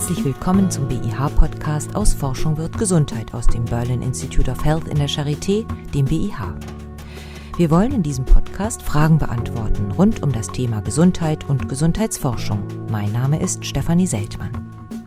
Herzlich willkommen zum BIH-Podcast aus Forschung wird Gesundheit aus dem Berlin Institute of Health in der Charité, dem BIH. Wir wollen in diesem Podcast Fragen beantworten rund um das Thema Gesundheit und Gesundheitsforschung. Mein Name ist Stefanie Seltmann.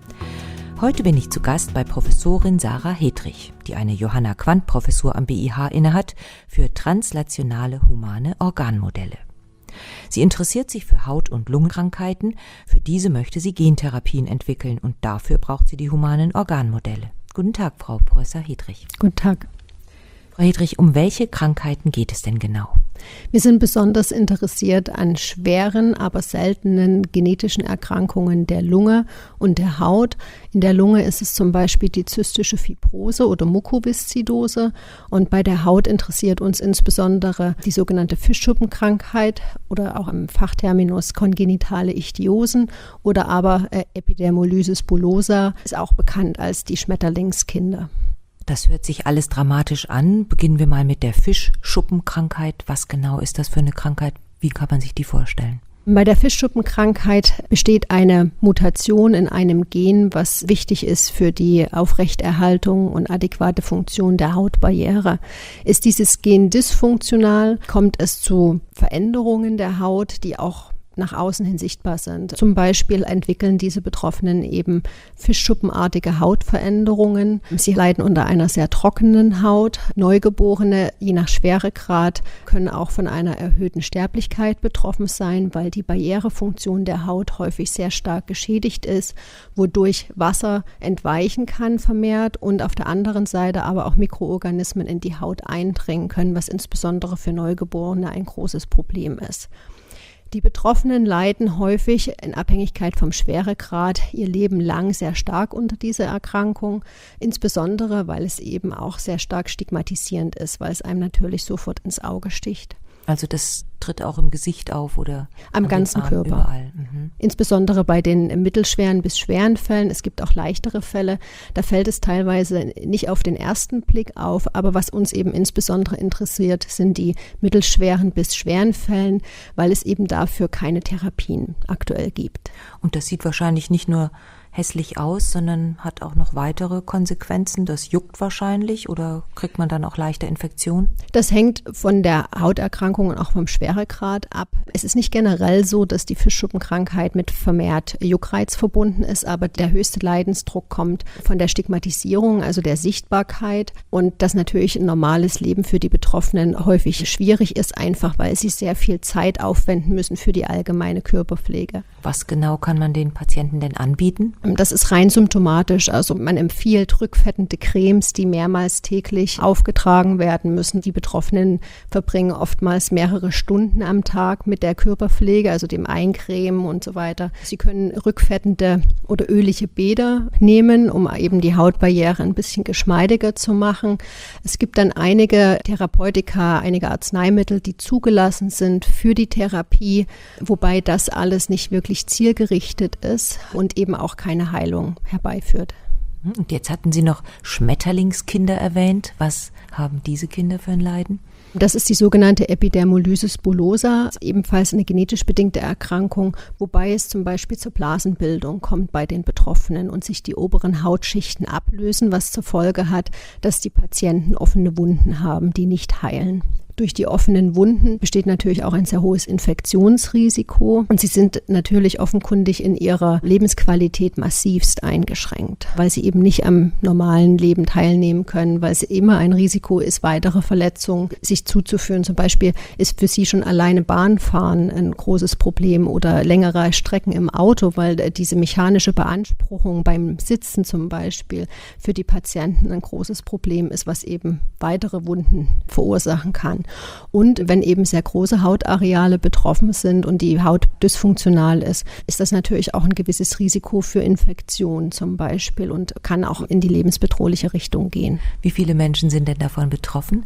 Heute bin ich zu Gast bei Professorin Sarah Hedrich, die eine Johanna-Quandt-Professur am BIH innehat für translationale humane Organmodelle. Sie interessiert sich für Haut- und Lungenkrankheiten, für diese möchte sie Gentherapien entwickeln und dafür braucht sie die humanen Organmodelle. Guten Tag, Frau Professor Hedrich. Guten Tag. Frau Hedrich, um welche Krankheiten geht es denn genau? Wir sind besonders interessiert an schweren, aber seltenen genetischen Erkrankungen der Lunge und der Haut. In der Lunge ist es zum Beispiel die zystische Fibrose oder Mukoviszidose. Und bei der Haut interessiert uns insbesondere die sogenannte Fischschuppenkrankheit oder auch im Fachterminus kongenitale Ichthyosen oder aber Epidermolysis bullosa, ist auch bekannt als die Schmetterlingskinder. Das hört sich alles dramatisch an. Beginnen wir mal mit der Fischschuppenkrankheit. Was genau ist das für eine Krankheit? Wie kann man sich die vorstellen? Bei der Fischschuppenkrankheit besteht eine Mutation in einem Gen, was wichtig ist für die Aufrechterhaltung und adäquate Funktion der Hautbarriere. Ist dieses Gen dysfunktional, kommt es zu Veränderungen der Haut, die auch nach außen hin sichtbar sind. Zum Beispiel entwickeln diese Betroffenen eben fischschuppenartige Hautveränderungen. Sie leiden unter einer sehr trockenen Haut. Neugeborene, je nach Schweregrad, können auch von einer erhöhten Sterblichkeit betroffen sein, weil die Barrierefunktion der Haut häufig sehr stark geschädigt ist, wodurch Wasser entweichen kann vermehrt und auf der anderen Seite aber auch Mikroorganismen in die Haut eindringen können, was insbesondere für Neugeborene ein großes Problem ist. Die Betroffenen leiden häufig in Abhängigkeit vom Schweregrad ihr Leben lang sehr stark unter dieser Erkrankung, insbesondere weil es eben auch sehr stark stigmatisierend ist, weil es einem natürlich sofort ins Auge sticht. Also das tritt auch im Gesicht auf oder am ganzen Körper. Überall. Insbesondere bei den mittelschweren bis schweren Fällen. Es gibt auch leichtere Fälle. Da fällt es teilweise nicht auf den ersten Blick auf. Aber was uns eben insbesondere interessiert, sind die mittelschweren bis schweren Fällen, weil es eben dafür keine Therapien aktuell gibt. Und das sieht wahrscheinlich nicht nur hässlich aus, sondern hat auch noch weitere Konsequenzen. Das juckt wahrscheinlich oder kriegt man dann auch leichte Infektionen? Das hängt von der Hauterkrankung und auch vom Schweregrad ab. Es ist nicht generell so, dass die Fischschuppenkrankheit mit vermehrt Juckreiz verbunden ist, aber der höchste Leidensdruck kommt von der Stigmatisierung, also der Sichtbarkeit und dass natürlich ein normales Leben für die Betroffenen häufig schwierig ist, einfach weil sie sehr viel Zeit aufwenden müssen für die allgemeine Körperpflege. Was genau kann man den Patienten denn anbieten? Das ist rein symptomatisch. Also man empfiehlt rückfettende Cremes, die mehrmals täglich aufgetragen werden müssen. Die Betroffenen verbringen oftmals mehrere Stunden am Tag mit der Körperpflege, also dem Eincremen und so weiter. Sie können rückfettende oder ölige Bäder nehmen, um eben die Hautbarriere ein bisschen geschmeidiger zu machen. Es gibt dann einige Therapeutika, einige Arzneimittel, die zugelassen sind für die Therapie, wobei das alles nicht wirklich zielgerichtet ist und eben auch keine Heilung herbeiführt. Und jetzt hatten Sie noch Schmetterlingskinder erwähnt. Was haben diese Kinder für ein Leiden? Das ist die sogenannte Epidermolysis bullosa, ebenfalls eine genetisch bedingte Erkrankung, wobei es zum Beispiel zur Blasenbildung kommt bei den Betroffenen und sich die oberen Hautschichten ablösen, was zur Folge hat, dass die Patienten offene Wunden haben, die nicht heilen. Durch die offenen Wunden besteht natürlich auch ein sehr hohes Infektionsrisiko und sie sind natürlich offenkundig in ihrer Lebensqualität massivst eingeschränkt, weil sie eben nicht am normalen Leben teilnehmen können, weil es immer ein Risiko ist, weitere Verletzungen sich zuzuführen. Zum Beispiel ist für sie schon alleine Bahnfahren ein großes Problem oder längere Strecken im Auto, weil diese mechanische Beanspruchung beim Sitzen zum Beispiel für die Patienten ein großes Problem ist, was eben weitere Wunden verursachen kann. Und wenn eben sehr große Hautareale betroffen sind und die Haut dysfunktional ist, ist das natürlich auch ein gewisses Risiko für Infektion zum Beispiel und kann auch in die lebensbedrohliche Richtung gehen. Wie viele Menschen sind denn davon betroffen?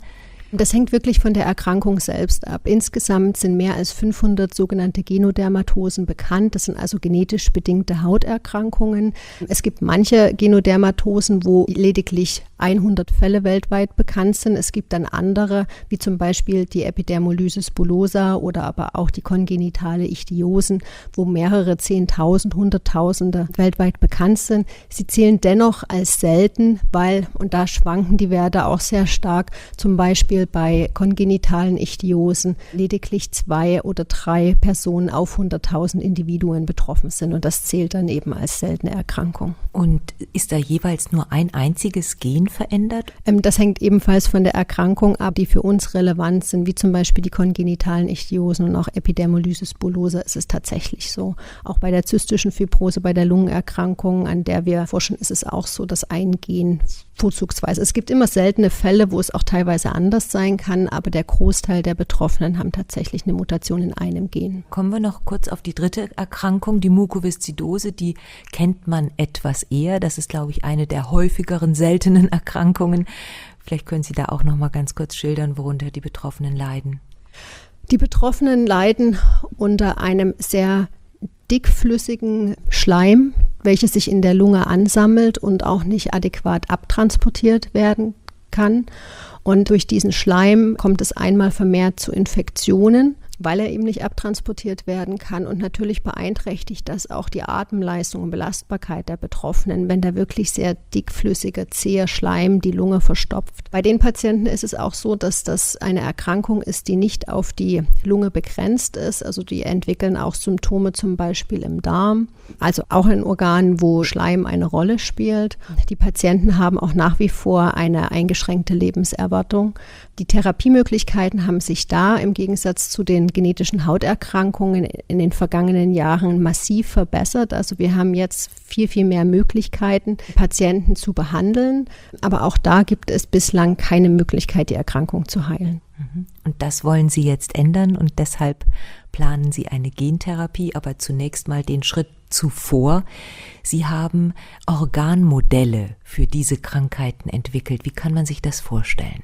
Das hängt wirklich von der Erkrankung selbst ab. Insgesamt sind mehr als 500 sogenannte Genodermatosen bekannt. Das sind also genetisch bedingte Hauterkrankungen. Es gibt manche Genodermatosen, wo lediglich 100 Fälle weltweit bekannt sind. Es gibt dann andere, wie zum Beispiel die Epidermolysis bullosa oder aber auch die kongenitale Ichthyosen, wo mehrere 10.000, Hunderttausende weltweit bekannt sind. Sie zählen dennoch als selten, weil, und da schwanken die Werte auch sehr stark, zum Beispiel bei kongenitalen Ichthyosen lediglich 2 oder 3 Personen auf 100.000 Individuen betroffen sind. Und das zählt dann eben als seltene Erkrankung. Und ist da jeweils nur ein einziges Gen verändert? Das hängt ebenfalls von der Erkrankung ab, die für uns relevant sind, wie zum Beispiel die kongenitalen Ichthyosen und auch Epidermolysis bullosa ist es tatsächlich so. Auch bei der zystischen Fibrose, bei der Lungenerkrankung, an der wir forschen, ist es auch so, dass ein Gen vorzugsweise. Es gibt immer seltene Fälle, wo es auch teilweise anders sein kann, aber der Großteil der Betroffenen haben tatsächlich eine Mutation in einem Gen. Kommen wir noch kurz auf die dritte Erkrankung, die Mukoviszidose. Die kennt man etwas eher. Das ist, glaube ich, eine der häufigeren seltenen Erkrankungen. Vielleicht können Sie da auch noch mal ganz kurz schildern, worunter die Betroffenen leiden. Die Betroffenen leiden unter einem sehr dickflüssigen Schleim, welches sich in der Lunge ansammelt und auch nicht adäquat abtransportiert werden kann. Und durch diesen Schleim kommt es einmal vermehrt zu Infektionen, weil er eben nicht abtransportiert werden kann. Und natürlich beeinträchtigt das auch die Atemleistung und Belastbarkeit der Betroffenen, wenn da wirklich sehr dickflüssiger, zäher Schleim die Lunge verstopft. Bei den Patienten ist es auch so, dass das eine Erkrankung ist, die nicht auf die Lunge begrenzt ist. Also die entwickeln auch Symptome zum Beispiel im Darm, also auch in Organen, wo Schleim eine Rolle spielt. Die Patienten haben auch nach wie vor eine eingeschränkte Lebenserwartung. Die Therapiemöglichkeiten haben sich da im Gegensatz zu den genetischen Hauterkrankungen in den vergangenen Jahren massiv verbessert. Also wir haben jetzt viel, viel mehr Möglichkeiten, Patienten zu behandeln. Aber auch da gibt es bislang keine Möglichkeit, die Erkrankung zu heilen. Und das wollen Sie jetzt ändern und deshalb planen Sie eine Gentherapie, aber zunächst mal den Schritt zuvor. Sie haben Organmodelle für diese Krankheiten entwickelt. Wie kann man sich das vorstellen?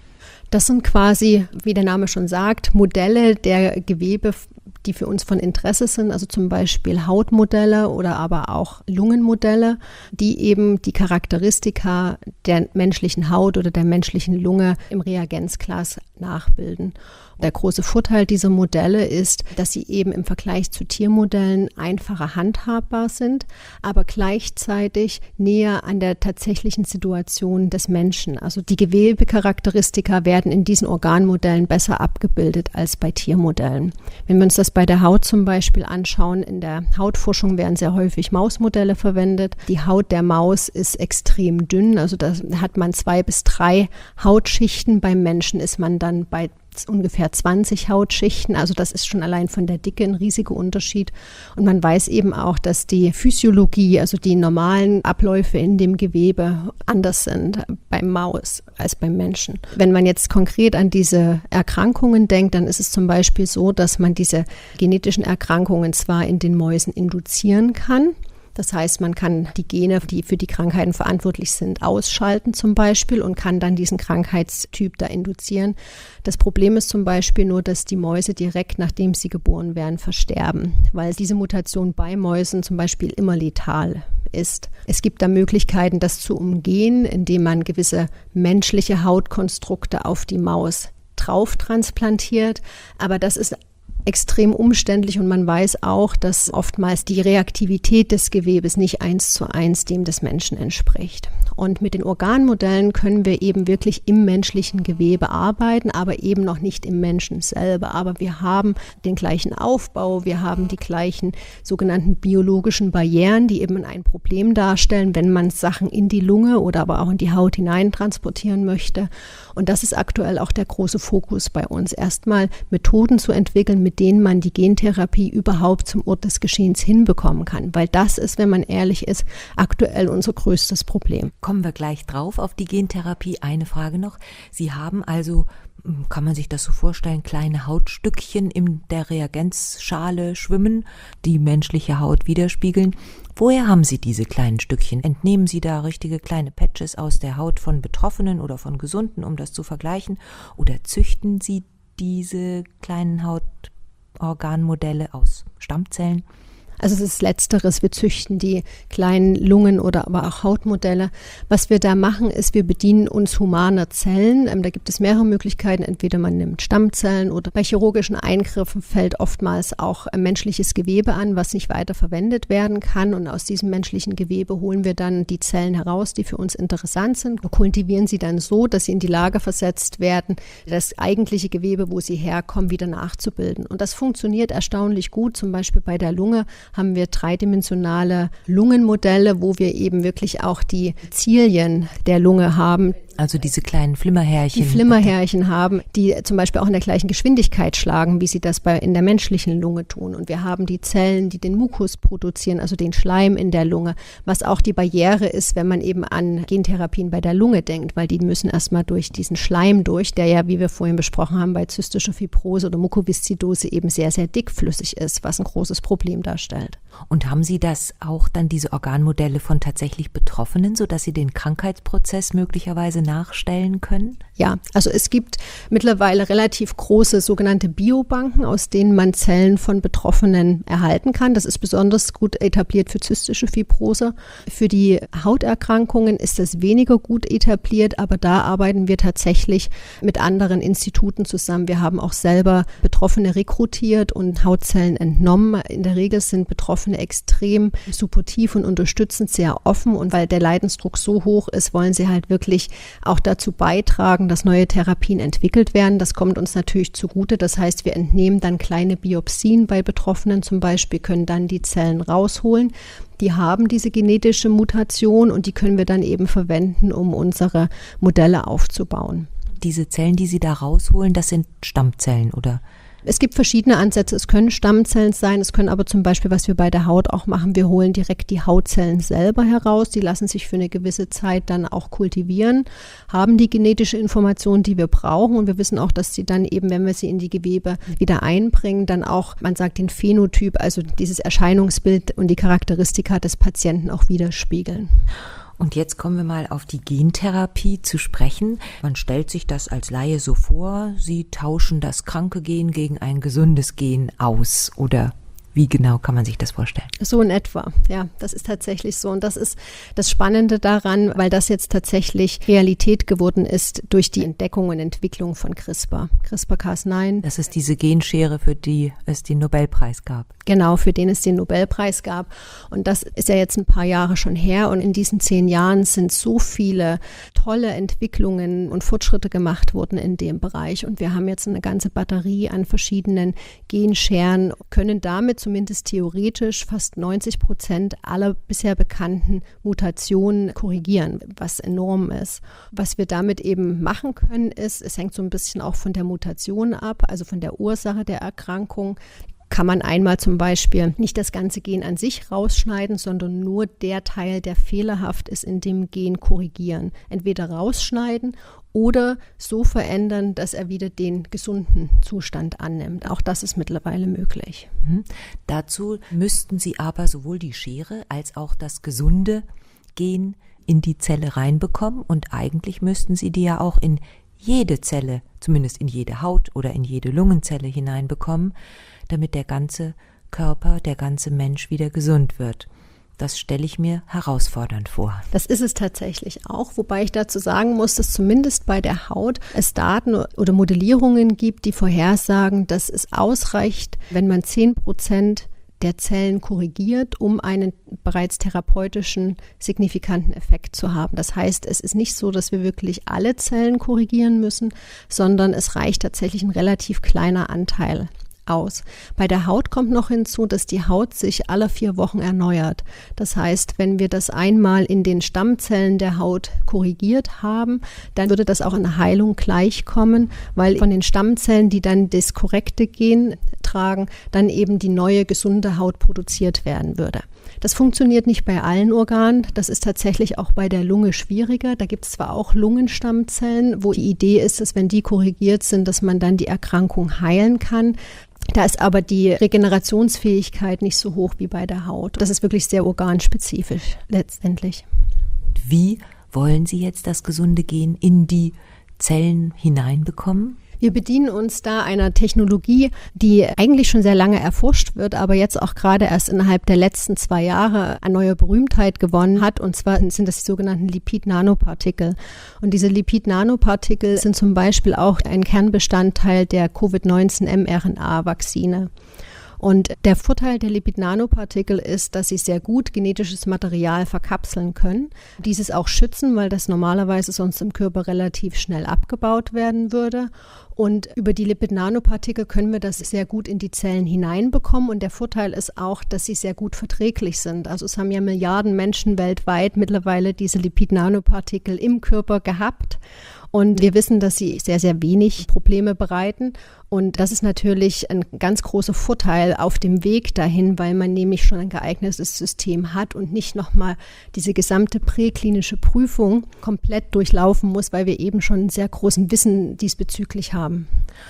Das sind quasi, wie der Name schon sagt, Modelle der Gewebe, die für uns von Interesse sind, also zum Beispiel Hautmodelle oder aber auch Lungenmodelle, die eben die Charakteristika der menschlichen Haut oder der menschlichen Lunge im Reagenzglas nachbilden. Der große Vorteil dieser Modelle ist, dass sie eben im Vergleich zu Tiermodellen einfacher handhabbar sind, aber gleichzeitig näher an der tatsächlichen Situation des Menschen. Also die Gewebecharakteristika werden in diesen Organmodellen besser abgebildet als bei Tiermodellen. Wenn wir uns das bei der Haut zum Beispiel anschauen, in der Hautforschung werden sehr häufig Mausmodelle verwendet. Die Haut der Maus ist extrem dünn, also da hat man 2 bis 3 Hautschichten. Beim Menschen ist man dann bei ungefähr 20 Hautschichten, also das ist schon allein von der Dicke ein riesiger Unterschied. Und man weiß eben auch, dass die Physiologie, also die normalen Abläufe in dem Gewebe anders sind beim Maus als beim Menschen. Wenn man jetzt konkret an diese Erkrankungen denkt, dann ist es zum Beispiel so, dass man diese genetischen Erkrankungen zwar in den Mäusen induzieren kann. Das heißt, man kann die Gene, die für die Krankheiten verantwortlich sind, ausschalten zum Beispiel und kann dann diesen Krankheitstyp da induzieren. Das Problem ist zum Beispiel nur, dass die Mäuse direkt nachdem sie geboren werden versterben, weil diese Mutation bei Mäusen zum Beispiel immer letal ist. Es gibt da Möglichkeiten, das zu umgehen, indem man gewisse menschliche Hautkonstrukte auf die Maus drauf transplantiert, aber das ist extrem umständlich und man weiß auch, dass oftmals die Reaktivität des Gewebes nicht 1:1 dem des Menschen entspricht. Und mit den Organmodellen können wir eben wirklich im menschlichen Gewebe arbeiten, aber eben noch nicht im Menschen selber. Aber wir haben den gleichen Aufbau, wir haben die gleichen sogenannten biologischen Barrieren, die eben ein Problem darstellen, wenn man Sachen in die Lunge oder aber auch in die Haut hinein transportieren möchte. Und das ist aktuell auch der große Fokus bei uns. Erstmal Methoden zu entwickeln, mit denen man die Gentherapie überhaupt zum Ort des Geschehens hinbekommen kann. Weil das ist, wenn man ehrlich ist, aktuell unser größtes Problem. Kommen wir gleich drauf auf die Gentherapie. Eine Frage noch. Sie haben also kann man sich das so vorstellen, kleine Hautstückchen in der Reagenzschale schwimmen, die menschliche Haut widerspiegeln. Woher haben Sie diese kleinen Stückchen? Entnehmen Sie da richtige kleine Patches aus der Haut von Betroffenen oder von Gesunden, um das zu vergleichen? Oder züchten Sie diese kleinen Hautorganmodelle aus Stammzellen? Also es ist Letzteres, wir züchten die kleinen Lungen- oder aber auch Hautmodelle. Was wir da machen, ist, wir bedienen uns humaner Zellen. Da gibt es mehrere Möglichkeiten. Entweder man nimmt Stammzellen oder bei chirurgischen Eingriffen fällt oftmals auch menschliches Gewebe an, was nicht weiter verwendet werden kann. Und aus diesem menschlichen Gewebe holen wir dann die Zellen heraus, die für uns interessant sind. Wir kultivieren sie dann so, dass sie in die Lage versetzt werden, das eigentliche Gewebe, wo sie herkommen, wieder nachzubilden. Und das funktioniert erstaunlich gut. Zum Beispiel bei der Lunge haben wir dreidimensionale Lungenmodelle, wo wir eben wirklich auch die Zilien der Lunge haben. Also diese kleinen Flimmerhärchen. Die Flimmerhärchen haben, die zum Beispiel auch in der gleichen Geschwindigkeit schlagen, wie sie das in der menschlichen Lunge tun. Und wir haben die Zellen, die den Mukus produzieren, also den Schleim in der Lunge, was auch die Barriere ist, wenn man eben an Gentherapien bei der Lunge denkt, weil die müssen erstmal durch diesen Schleim durch, der ja, wie wir vorhin besprochen haben, bei zystischer Fibrose oder Mukoviszidose eben sehr, sehr dickflüssig ist, was ein großes Problem darstellt. Und haben Sie das auch dann, diese Organmodelle von tatsächlich Betroffenen, sodass Sie den Krankheitsprozess möglicherweise nachstellen können? Ja, also es gibt mittlerweile relativ große sogenannte Biobanken, aus denen man Zellen von Betroffenen erhalten kann. Das ist besonders gut etabliert für zystische Fibrose. Für die Hauterkrankungen ist das weniger gut etabliert, aber da arbeiten wir tatsächlich mit anderen Instituten zusammen. Wir haben auch selber Betroffene rekrutiert und Hautzellen entnommen. In der Regel sind Betroffene extrem supportiv und unterstützend, sehr offen, und weil der Leidensdruck so hoch ist, wollen sie halt wirklich auch dazu beitragen, dass neue Therapien entwickelt werden. Das kommt uns natürlich zugute. Das heißt, wir entnehmen dann kleine Biopsien bei Betroffenen zum Beispiel, können dann die Zellen rausholen. Die haben diese genetische Mutation und die können wir dann eben verwenden, um unsere Modelle aufzubauen. Diese Zellen, die Sie da rausholen, das sind Stammzellen, oder? Es gibt verschiedene Ansätze. Es können Stammzellen sein, es können aber zum Beispiel, was wir bei der Haut auch machen, wir holen direkt die Hautzellen selber heraus. Die lassen sich für eine gewisse Zeit dann auch kultivieren, haben die genetische Information, die wir brauchen, und wir wissen auch, dass sie dann eben, wenn wir sie in die Gewebe wieder einbringen, dann auch, man sagt, den Phänotyp, also dieses Erscheinungsbild und die Charakteristika des Patienten auch widerspiegeln. Und jetzt kommen wir mal auf die Gentherapie zu sprechen. Man stellt sich das als Laie so vor, Sie tauschen das kranke Gen gegen ein gesundes Gen aus, oder wie genau kann man sich das vorstellen? So in etwa, ja, das ist tatsächlich so. Und das ist das Spannende daran, weil das jetzt tatsächlich Realität geworden ist durch die Entdeckung und Entwicklung von CRISPR. CRISPR-Cas9. Das ist diese Genschere, für die es den Nobelpreis gab. Genau, für den es den Nobelpreis gab. Und das ist ja jetzt ein paar Jahre schon her. Und in diesen 10 Jahren sind so viele tolle Entwicklungen und Fortschritte gemacht worden in dem Bereich. Und wir haben jetzt eine ganze Batterie an verschiedenen Genscheren, können damit zumindest theoretisch fast 90% aller bisher bekannten Mutationen korrigieren, was enorm ist. Was wir damit eben machen können, ist, es hängt so ein bisschen auch von der Mutation ab, also von der Ursache der Erkrankung. Kann man einmal zum Beispiel nicht das ganze Gen an sich rausschneiden, sondern nur der Teil, der fehlerhaft ist, in dem Gen korrigieren. Entweder rausschneiden oder so verändern, dass er wieder den gesunden Zustand annimmt. Auch das ist mittlerweile möglich. Dazu müssten Sie aber sowohl die Schere als auch das gesunde Gen in die Zelle reinbekommen, und eigentlich müssten Sie die ja auch in jede Zelle, zumindest in jede Haut oder in jede Lungenzelle hineinbekommen, damit der ganze Körper, der ganze Mensch wieder gesund wird. Das stelle ich mir herausfordernd vor. Das ist es tatsächlich auch, wobei ich dazu sagen muss, dass zumindest bei der Haut es Daten oder Modellierungen gibt, die vorhersagen, dass es ausreicht, wenn man 10% der Zellen korrigiert, um einen bereits therapeutischen, signifikanten Effekt zu haben. Das heißt, es ist nicht so, dass wir wirklich alle Zellen korrigieren müssen, sondern es reicht tatsächlich ein relativ kleiner Anteil aus. Bei der Haut kommt noch hinzu, dass die Haut sich alle 4 Wochen erneuert. Das heißt, wenn wir das einmal in den Stammzellen der Haut korrigiert haben, dann würde das auch in der Heilung gleichkommen, weil von den Stammzellen, die dann das korrekte Gen tragen, dann eben die neue gesunde Haut produziert werden würde. Das funktioniert nicht bei allen Organen. Das ist tatsächlich auch bei der Lunge schwieriger. Da gibt es zwar auch Lungenstammzellen, wo die Idee ist, dass wenn die korrigiert sind, dass man dann die Erkrankung heilen kann. Da ist aber die Regenerationsfähigkeit nicht so hoch wie bei der Haut. Das ist wirklich sehr organspezifisch letztendlich. Wie wollen Sie jetzt das gesunde Gen in die Zellen hineinbekommen? Wir bedienen uns da einer Technologie, die eigentlich schon sehr lange erforscht wird, aber jetzt auch gerade erst innerhalb der letzten 2 Jahre an neuer Berühmtheit gewonnen hat. Und zwar sind das die sogenannten Lipid-Nanopartikel. Und diese Lipid-Nanopartikel sind zum Beispiel auch ein Kernbestandteil der Covid-19-mRNA-Vakzine. Und der Vorteil der Lipid-Nanopartikel ist, dass sie sehr gut genetisches Material verkapseln können. Dieses auch schützen, weil das normalerweise sonst im Körper relativ schnell abgebaut werden würde. Und über die Lipid-Nanopartikel können wir das sehr gut in die Zellen hineinbekommen. Und der Vorteil ist auch, dass sie sehr gut verträglich sind. Also es haben ja Milliarden Menschen weltweit mittlerweile diese Lipid-Nanopartikel im Körper gehabt. Und wir wissen, dass sie sehr, sehr wenig Probleme bereiten. Und das ist natürlich ein ganz großer Vorteil auf dem Weg dahin, weil man nämlich schon ein geeignetes System hat und nicht nochmal diese gesamte präklinische Prüfung komplett durchlaufen muss, weil wir eben schon einen sehr großen Wissen diesbezüglich haben.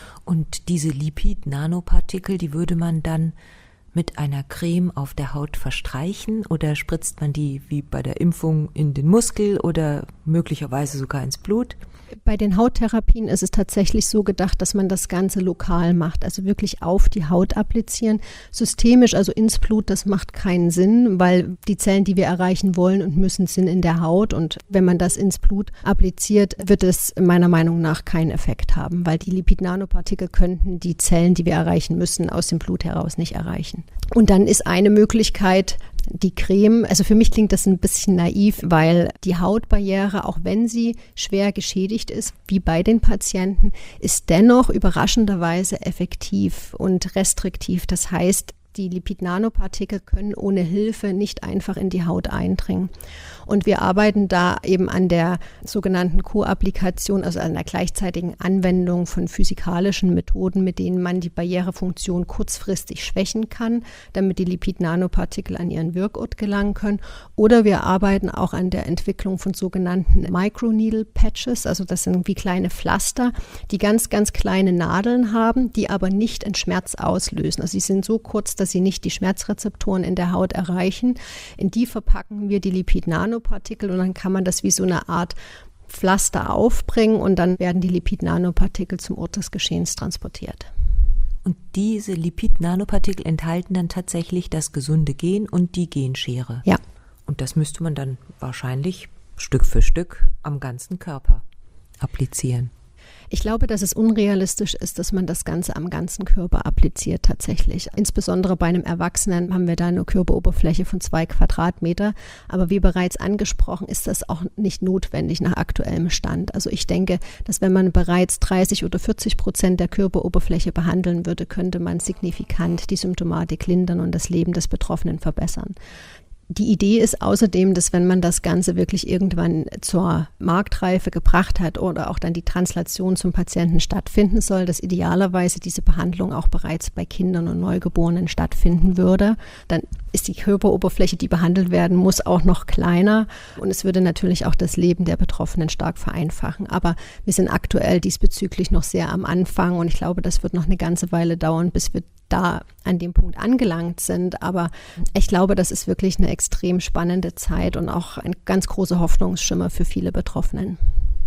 Und diese Lipid-Nanopartikel, die würde man dann mit einer Creme auf der Haut verstreichen oder spritzt man die wie bei der Impfung in den Muskel oder möglicherweise sogar ins Blut? Bei den Hauttherapien ist es tatsächlich so gedacht, dass man das Ganze lokal macht, also wirklich auf die Haut applizieren. Systemisch, also ins Blut, das macht keinen Sinn, weil die Zellen, die wir erreichen wollen und müssen, sind in der Haut. Und wenn man das ins Blut appliziert, wird es meiner Meinung nach keinen Effekt haben, weil die Lipid-Nanopartikel könnten die Zellen, die wir erreichen müssen, aus dem Blut heraus nicht erreichen. Und dann ist eine Möglichkeit, die Creme, also für mich klingt das ein bisschen naiv, weil die Hautbarriere, auch wenn sie schwer geschädigt ist, wie bei den Patienten, ist dennoch überraschenderweise effektiv und restriktiv. Das heißt, die Lipid-Nanopartikel können ohne Hilfe nicht einfach in die Haut eindringen. Und wir arbeiten da eben an der sogenannten Co-Applikation, also an der gleichzeitigen Anwendung von physikalischen Methoden, mit denen man die Barrierefunktion kurzfristig schwächen kann, damit die Lipid-Nanopartikel an ihren Wirkort gelangen können. Oder wir arbeiten auch an der Entwicklung von sogenannten Microneedle-Patches, also das sind wie kleine Pflaster, die ganz, ganz kleine Nadeln haben, die aber nicht einen Schmerz auslösen. Also sie sind so kurz, dass sie nicht die Schmerzrezeptoren in der Haut erreichen. In die verpacken wir die Lipid-Nanopartikel und dann kann man das wie so eine Art Pflaster aufbringen und dann werden die Lipid-Nanopartikel zum Ort des Geschehens transportiert. Und diese Lipid-Nanopartikel enthalten dann tatsächlich das gesunde Gen und die Genschere. Ja. Und das müsste man dann wahrscheinlich Stück für Stück am ganzen Körper applizieren. Ich glaube, dass es unrealistisch ist, dass man das Ganze am ganzen Körper appliziert tatsächlich. Insbesondere bei einem Erwachsenen haben wir da eine Körperoberfläche von 2 Quadratmeter. Aber wie bereits angesprochen, ist das auch nicht notwendig nach aktuellem Stand. Also ich denke, dass wenn man bereits 30 oder 40% der Körperoberfläche behandeln würde, könnte man signifikant die Symptomatik lindern und das Leben des Betroffenen verbessern. Die Idee ist außerdem, dass wenn man das Ganze wirklich irgendwann zur Marktreife gebracht hat oder auch dann die Translation zum Patienten stattfinden soll, dass idealerweise diese Behandlung auch bereits bei Kindern und Neugeborenen stattfinden würde. Dann ist die Körperoberfläche, die behandelt werden muss, auch noch kleiner und es würde natürlich auch das Leben der Betroffenen stark vereinfachen. Aber wir sind aktuell diesbezüglich noch sehr am Anfang und ich glaube, das wird noch eine ganze Weile dauern, bis wir da an dem Punkt angelangt sind. Aber ich glaube, das ist wirklich eine extrem spannende Zeit und auch ein ganz großer Hoffnungsschimmer für viele Betroffenen.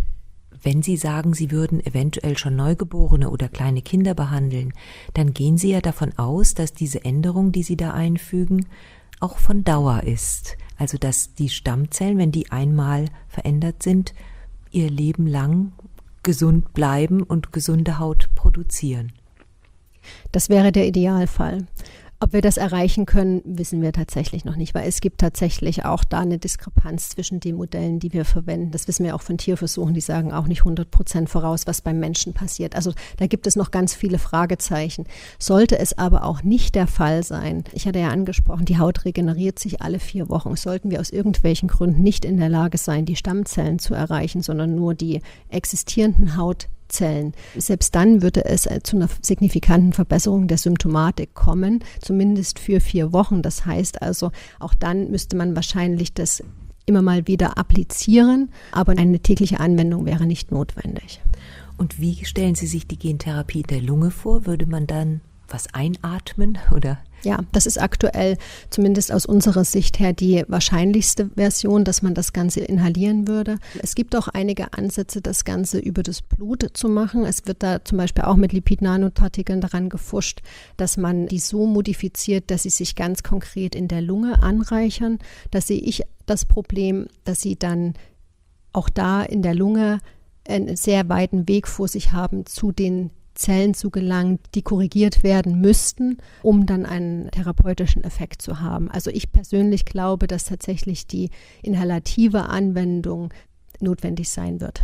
Wenn Sie sagen, Sie würden eventuell schon Neugeborene oder kleine Kinder behandeln, dann gehen Sie ja davon aus, dass diese Änderung, die Sie da einfügen, auch von Dauer ist. Also dass die Stammzellen, wenn die einmal verändert sind, ihr Leben lang gesund bleiben und gesunde Haut produzieren. Das wäre der Idealfall. Ob wir das erreichen können, wissen wir tatsächlich noch nicht, weil es gibt tatsächlich auch da eine Diskrepanz zwischen den Modellen, die wir verwenden. Das wissen wir auch von Tierversuchen, die sagen auch nicht 100% voraus, was beim Menschen passiert. Also da gibt es noch ganz viele Fragezeichen. Sollte es aber auch nicht der Fall sein, ich hatte ja angesprochen, die Haut regeneriert sich alle 4 Wochen. Sollten wir aus irgendwelchen Gründen nicht in der Lage sein, die Stammzellen zu erreichen, sondern nur die existierenden Hautzellen, selbst dann würde es zu einer signifikanten Verbesserung der Symptomatik kommen, zumindest für 4 Wochen. Das heißt also, auch dann müsste man wahrscheinlich das immer mal wieder applizieren, aber eine tägliche Anwendung wäre nicht notwendig. Und wie stellen Sie sich die Gentherapie der Lunge vor? Würde man dann was einatmen oder? Ja, das ist aktuell zumindest aus unserer Sicht her die wahrscheinlichste Version, dass man das Ganze inhalieren würde. Es gibt auch einige Ansätze, das Ganze über das Blut zu machen. Es wird da zum Beispiel auch mit Lipid-Nanopartikeln daran gefuscht, dass man die so modifiziert, dass sie sich ganz konkret in der Lunge anreichern. Da sehe ich das Problem, dass sie dann auch da in der Lunge einen sehr weiten Weg vor sich haben zu den Zellen zu gelangen, die korrigiert werden müssten, um dann einen therapeutischen Effekt zu haben. Also ich persönlich glaube, dass tatsächlich die inhalative Anwendung notwendig sein wird.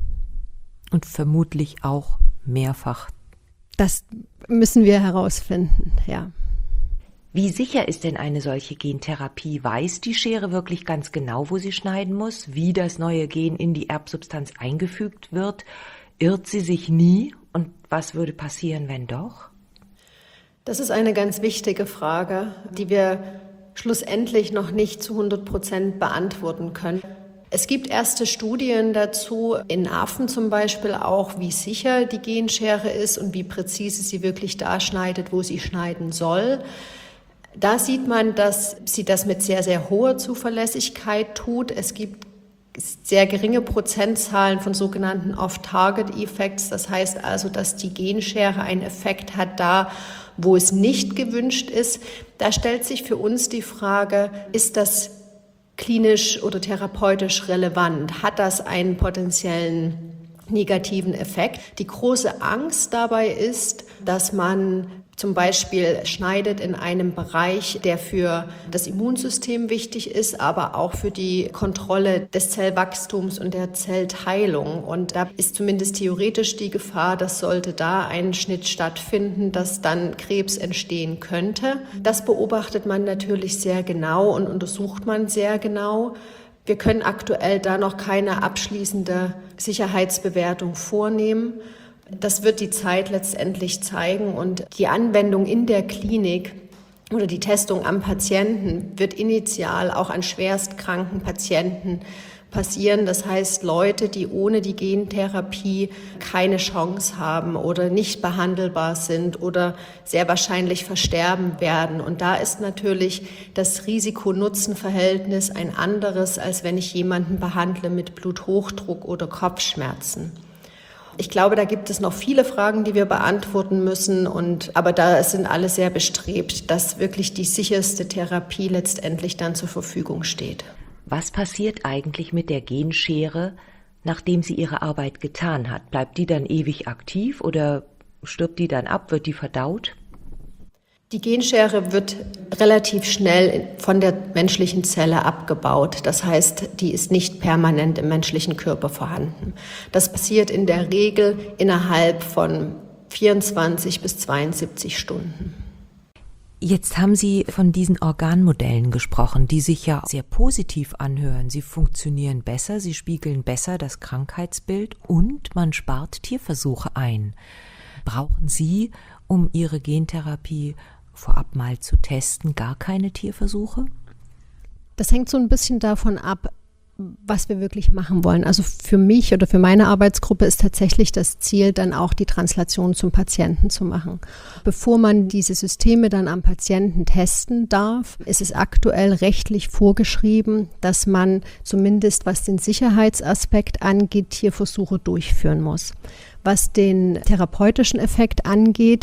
Und vermutlich auch mehrfach. Das müssen wir herausfinden, ja. Wie sicher ist denn eine solche Gentherapie? Weiß die Schere wirklich ganz genau, wo sie schneiden muss, wie das neue Gen in die Erbsubstanz eingefügt wird? Irrt sie sich nie? Und was würde passieren, wenn doch? Das ist eine ganz wichtige Frage, die wir schlussendlich noch nicht zu 100% beantworten können. Es gibt erste Studien dazu, in Affen zum Beispiel auch, wie sicher die Genschere ist und wie präzise sie wirklich da schneidet, wo sie schneiden soll. Da sieht man, dass sie das mit sehr, sehr hoher Zuverlässigkeit tut. Es gibt sehr geringe Prozentzahlen von sogenannten Off-Target-Effects. Das heißt also, dass die Genschere einen Effekt hat da, wo es nicht gewünscht ist. Da stellt sich für uns die Frage, ist das klinisch oder therapeutisch relevant? Hat das einen potenziellen negativen Effekt? Die große Angst dabei ist, dass man zum Beispiel schneidet in einem Bereich, der für das Immunsystem wichtig ist, aber auch für die Kontrolle des Zellwachstums und der Zellteilung. Und da ist zumindest theoretisch die Gefahr, dass sollte da ein Schnitt stattfinden, dass dann Krebs entstehen könnte. Das beobachtet man natürlich sehr genau und untersucht man sehr genau. Wir können aktuell da noch keine abschließende Sicherheitsbewertung vornehmen. Das wird die Zeit letztendlich zeigen und die Anwendung in der Klinik oder die Testung am Patienten wird initial auch an schwerstkranken Patienten passieren. Das heißt, Leute, die ohne die Gentherapie keine Chance haben oder nicht behandelbar sind oder sehr wahrscheinlich versterben werden. Und da ist natürlich das Risiko-Nutzen-Verhältnis ein anderes, als wenn ich jemanden behandle mit Bluthochdruck oder Kopfschmerzen. Ich glaube, da gibt es noch viele Fragen, die wir beantworten müssen. Aber da sind alle sehr bestrebt, dass wirklich die sicherste Therapie letztendlich dann zur Verfügung steht. Was passiert eigentlich mit der Genschere, nachdem sie ihre Arbeit getan hat? Bleibt die dann ewig aktiv oder stirbt die dann ab? Wird die verdaut? Die Genschere wird relativ schnell von der menschlichen Zelle abgebaut. Das heißt, die ist nicht permanent im menschlichen Körper vorhanden. Das passiert in der Regel innerhalb von 24 bis 72 Stunden. Jetzt haben Sie von diesen Organmodellen gesprochen, die sich ja sehr positiv anhören. Sie funktionieren besser, sie spiegeln besser das Krankheitsbild und man spart Tierversuche ein. Brauchen Sie, um Ihre Gentherapie vorab mal zu testen, gar keine Tierversuche? Das hängt so ein bisschen davon ab, was wir wirklich machen wollen. Also für mich oder für meine Arbeitsgruppe ist tatsächlich das Ziel, dann auch die Translation zum Patienten zu machen. Bevor man diese Systeme dann am Patienten testen darf, ist es aktuell rechtlich vorgeschrieben, dass man zumindest, was den Sicherheitsaspekt angeht, Tierversuche durchführen muss. Was den therapeutischen Effekt angeht,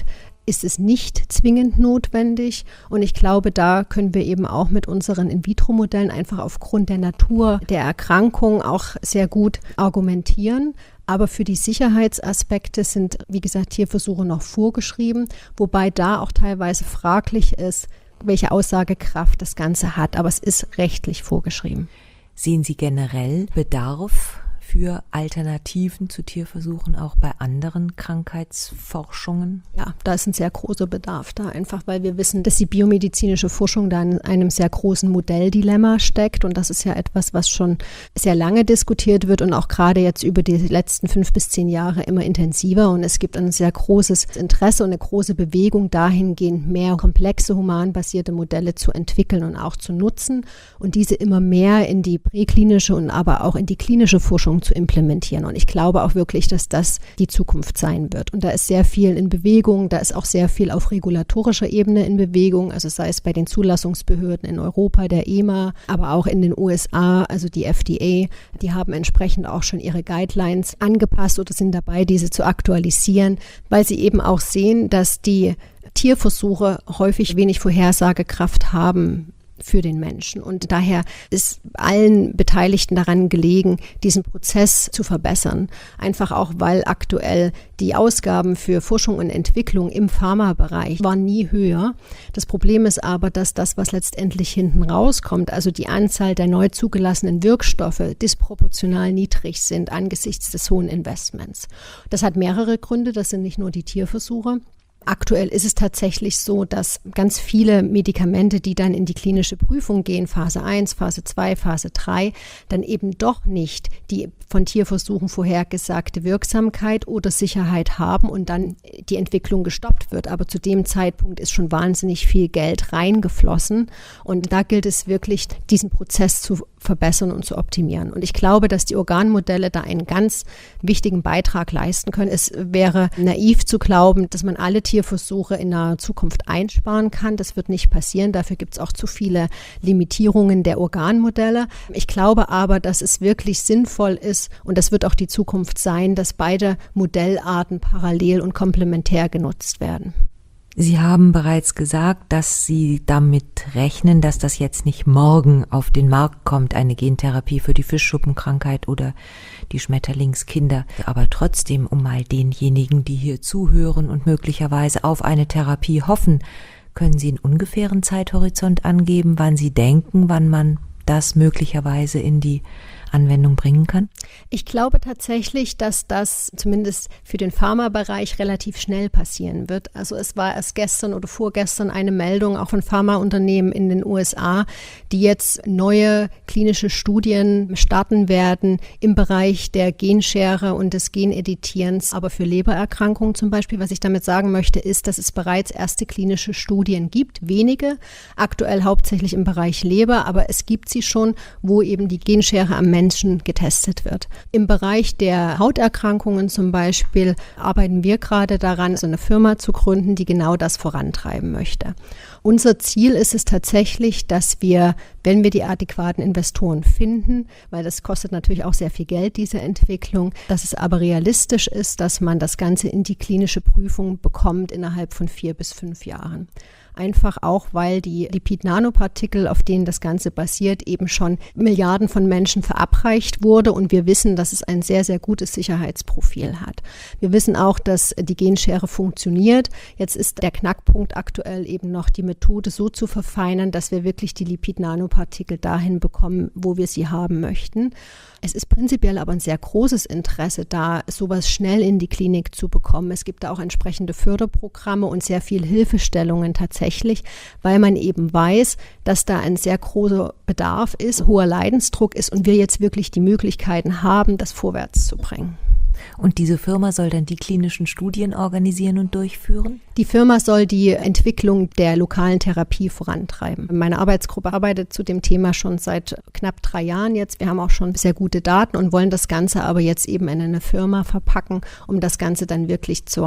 ist es nicht zwingend notwendig. Und ich glaube, da können wir eben auch mit unseren In-vitro-Modellen einfach aufgrund der Natur der Erkrankung auch sehr gut argumentieren. Aber für die Sicherheitsaspekte sind, wie gesagt, Tierversuche noch vorgeschrieben, wobei da auch teilweise fraglich ist, welche Aussagekraft das Ganze hat. Aber es ist rechtlich vorgeschrieben. Sehen Sie generell Bedarf für Alternativen zu Tierversuchen auch bei anderen Krankheitsforschungen? Ja, da ist ein sehr großer Bedarf da, einfach weil wir wissen, dass die biomedizinische Forschung da in einem sehr großen Modelldilemma steckt und das ist ja etwas, was schon sehr lange diskutiert wird und auch gerade jetzt über die letzten 5 bis 10 Jahre immer intensiver und es gibt ein sehr großes Interesse und eine große Bewegung dahingehend, mehr komplexe humanbasierte Modelle zu entwickeln und auch zu nutzen und diese immer mehr in die präklinische und aber auch in die klinische Forschung zu implementieren. Und ich glaube auch wirklich, dass das die Zukunft sein wird. Und da ist sehr viel in Bewegung, da ist auch sehr viel auf regulatorischer Ebene in Bewegung, also sei es bei den Zulassungsbehörden in Europa, der EMA, aber auch in den USA, also die FDA, die haben entsprechend auch schon ihre Guidelines angepasst oder sind dabei, diese zu aktualisieren, weil sie eben auch sehen, dass die Tierversuche häufig wenig Vorhersagekraft haben für den Menschen. Und daher ist allen Beteiligten daran gelegen, diesen Prozess zu verbessern. Einfach auch, weil aktuell die Ausgaben für Forschung und Entwicklung im Pharmabereich waren nie höher. Das Problem ist aber, dass das, was letztendlich hinten rauskommt, also die Anzahl der neu zugelassenen Wirkstoffe, disproportional niedrig sind angesichts des hohen Investments. Das hat mehrere Gründe, das sind nicht nur die Tierversuche. Aktuell ist es tatsächlich so, dass ganz viele Medikamente, die dann in die klinische Prüfung gehen, Phase 1, Phase 2, Phase 3, dann eben doch nicht die von Tierversuchen vorhergesagte Wirksamkeit oder Sicherheit haben und dann die Entwicklung gestoppt wird. Aber zu dem Zeitpunkt ist schon wahnsinnig viel Geld reingeflossen und da gilt es wirklich, diesen Prozess zu verbessern und zu optimieren. Und ich glaube, dass die Organmodelle da einen ganz wichtigen Beitrag leisten können. Es wäre naiv zu glauben, dass man alle Tierversuche in naher Zukunft einsparen kann. Das wird nicht passieren. Dafür gibt es auch zu viele Limitierungen der Organmodelle. Ich glaube aber, dass es wirklich sinnvoll ist, und das wird auch die Zukunft sein, dass beide Modellarten parallel und komplementär genutzt werden. Sie haben bereits gesagt, dass Sie damit rechnen, dass das jetzt nicht morgen auf den Markt kommt, eine Gentherapie für die Fischschuppenkrankheit oder die Schmetterlingskinder. Aber trotzdem, um mal denjenigen, die hier zuhören und möglicherweise auf eine Therapie hoffen, können Sie einen ungefähren Zeithorizont angeben, wann Sie denken, wann man das möglicherweise in die Anwendung bringen kann? Ich glaube tatsächlich, dass das zumindest für den Pharmabereich relativ schnell passieren wird. Also es war erst gestern oder vorgestern eine Meldung auch von Pharmaunternehmen in den USA, die jetzt neue klinische Studien starten werden im Bereich der Genschere und des Geneditierens, aber für Lebererkrankungen zum Beispiel. Was ich damit sagen möchte, ist, dass es bereits erste klinische Studien gibt, wenige, aktuell hauptsächlich im Bereich Leber, aber es gibt sie schon, wo eben die Genschere am Menschen getestet wird. Im Bereich der Hauterkrankungen zum Beispiel arbeiten wir gerade daran, so eine Firma zu gründen, die genau das vorantreiben möchte. Unser Ziel ist es tatsächlich, dass wir, wenn wir die adäquaten Investoren finden, weil das kostet natürlich auch sehr viel Geld, diese Entwicklung, dass es aber realistisch ist, dass man das Ganze in die klinische Prüfung bekommt innerhalb von 4 bis 5 Jahren. Einfach auch, weil die Lipid-Nanopartikel, auf denen das Ganze basiert, eben schon Milliarden von Menschen verabreicht wurde und wir wissen, dass es ein sehr, sehr gutes Sicherheitsprofil hat. Wir wissen auch, dass die Genschere funktioniert. Jetzt ist der Knackpunkt aktuell eben noch die Methode so zu verfeinern, dass wir wirklich die Lipid-Nanopartikel dahin bekommen, wo wir sie haben möchten. Es ist prinzipiell aber ein sehr großes Interesse da, sowas schnell in die Klinik zu bekommen. Es gibt da auch entsprechende Förderprogramme und sehr viel Hilfestellungen tatsächlich, weil man eben weiß, dass da ein sehr großer Bedarf ist, hoher Leidensdruck ist und wir jetzt wirklich die Möglichkeiten haben, das vorwärts zu bringen. Und diese Firma soll dann die klinischen Studien organisieren und durchführen? Die Firma soll die Entwicklung der lokalen Therapie vorantreiben. Meine Arbeitsgruppe arbeitet zu dem Thema schon seit knapp 3 Jahren jetzt. Wir haben auch schon sehr gute Daten und wollen das Ganze aber jetzt eben in eine Firma verpacken, um das Ganze dann wirklich zur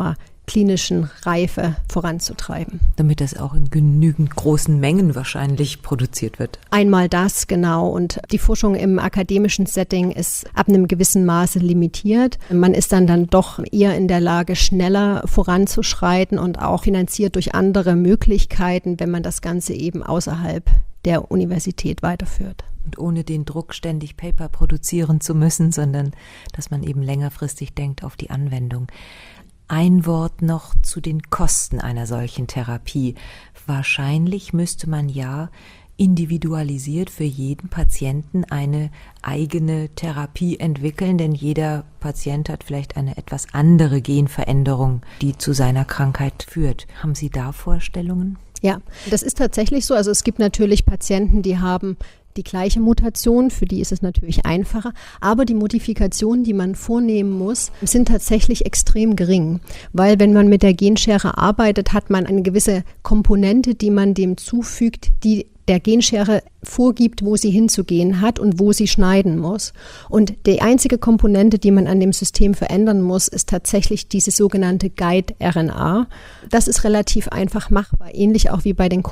klinischen Reife voranzutreiben. Damit das auch in genügend großen Mengen wahrscheinlich produziert wird. Einmal das, genau. Und die Forschung im akademischen Setting ist ab einem gewissen Maße limitiert. Man ist dann doch eher in der Lage, schneller voranzuschreiten und auch finanziert durch andere Möglichkeiten, wenn man das Ganze eben außerhalb der Universität weiterführt. Und ohne den Druck, ständig Paper produzieren zu müssen, sondern dass man eben längerfristig denkt auf die Anwendung. Ein Wort noch zu den Kosten einer solchen Therapie. Wahrscheinlich müsste man ja individualisiert für jeden Patienten eine eigene Therapie entwickeln, denn jeder Patient hat vielleicht eine etwas andere Genveränderung, die zu seiner Krankheit führt. Haben Sie da Vorstellungen? Ja, das ist tatsächlich so. Also es gibt natürlich Patienten, die haben die gleiche Mutation, für die ist es natürlich einfacher, aber die Modifikationen, die man vornehmen muss, sind tatsächlich extrem gering, weil wenn man mit der Genschere arbeitet, hat man eine gewisse Komponente, die man dem zufügt, die der Genschere vorgibt, wo sie hinzugehen hat und wo sie schneiden muss. Und die einzige Komponente, die man an dem System verändern muss, ist tatsächlich diese sogenannte Guide-RNA. Das ist relativ einfach machbar, ähnlich auch wie bei den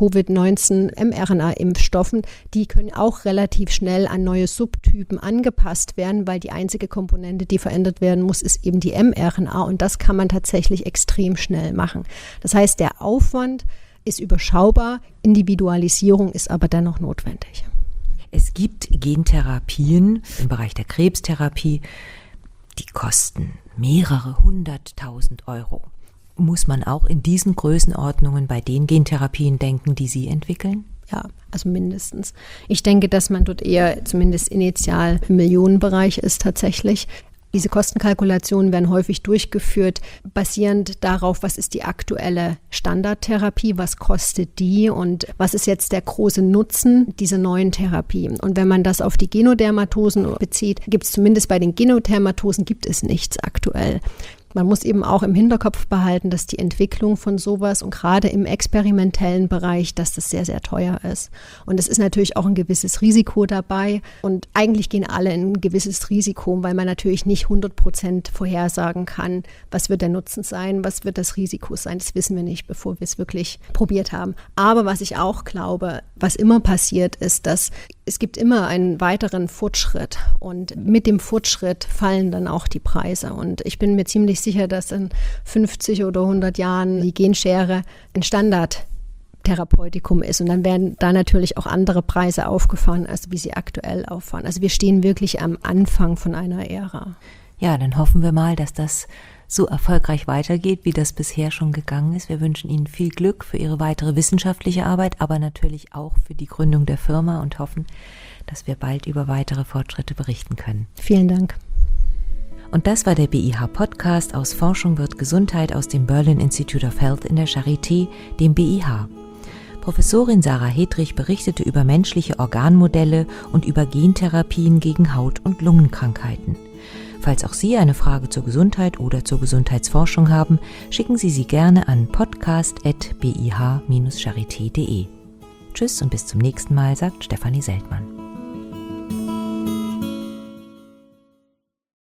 Covid-19-mRNA-Impfstoffen. Die können auch relativ schnell an neue Subtypen angepasst werden, weil die einzige Komponente, die verändert werden muss, ist eben die mRNA. Und das kann man tatsächlich extrem schnell machen. Das heißt, der Aufwand ist überschaubar, Individualisierung ist aber dennoch notwendig. Es gibt Gentherapien im Bereich der Krebstherapie, die kosten mehrere 100.000 Euro. Muss man auch in diesen Größenordnungen bei den Gentherapien denken, die Sie entwickeln? Ja, also mindestens. Ich denke, dass man dort eher zumindest initial im Millionenbereich ist tatsächlich. Diese Kostenkalkulationen werden häufig durchgeführt, basierend darauf, was ist die aktuelle Standardtherapie, was kostet die und was ist jetzt der große Nutzen dieser neuen Therapie. Und wenn man das auf die Genodermatosen bezieht, gibt es zumindest bei den Genodermatosen gibt es nichts aktuell. Man muss eben auch im Hinterkopf behalten, dass die Entwicklung von sowas und gerade im experimentellen Bereich, dass das sehr, sehr teuer ist. Und es ist natürlich auch ein gewisses Risiko dabei. Und eigentlich gehen alle in ein gewisses Risiko, weil man natürlich nicht 100% vorhersagen kann, was wird der Nutzen sein, was wird das Risiko sein. Das wissen wir nicht, bevor wir es wirklich probiert haben. Aber was ich auch glaube, was immer passiert, ist, dass es gibt immer einen weiteren Fortschritt. Und mit dem Fortschritt fallen dann auch die Preise. Und ich bin mir ziemlich sicher, dass in 50 oder 100 Jahren die Genschere ein Standardtherapeutikum ist. Und dann werden da natürlich auch andere Preise aufgefahren, als wie sie aktuell auffahren. Also wir stehen wirklich am Anfang von einer Ära. Ja, dann hoffen wir mal, dass das so erfolgreich weitergeht, wie das bisher schon gegangen ist. Wir wünschen Ihnen viel Glück für Ihre weitere wissenschaftliche Arbeit, aber natürlich auch für die Gründung der Firma und hoffen, dass wir bald über weitere Fortschritte berichten können. Vielen Dank. Und das war der BIH-Podcast aus Forschung wird Gesundheit aus dem Berlin Institute of Health in der Charité, dem BIH. Professorin Sarah Hedrich berichtete über menschliche Organmodelle und über Gentherapien gegen Haut- und Lungenkrankheiten. Falls auch Sie eine Frage zur Gesundheit oder zur Gesundheitsforschung haben, schicken Sie sie gerne an podcast@bih-charité.de. Tschüss und bis zum nächsten Mal, sagt Stefanie Seltmann.